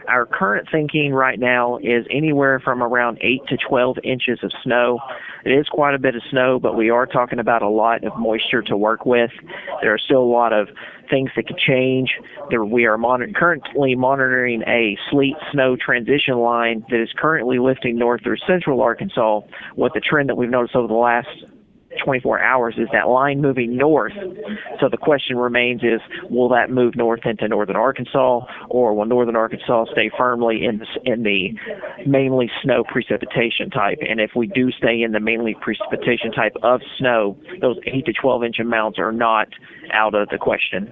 Our current thinking right now is anywhere from around 8 to 12 inches of snow. It is quite a bit of snow, but we are talking about a lot of moisture to work with. There are still a lot of things that could change. We are currently monitoring a sleet-snow transition line that is currently lifting north through central Arkansas. What the trend that we've noticed over the last 24 hours is that line moving north. So the question remains is, will that move north into northern Arkansas, or will northern Arkansas stay firmly in the mainly snow precipitation type? And if we do stay in the mainly precipitation type of snow, those 8 to 12 inch amounts are not out of the question.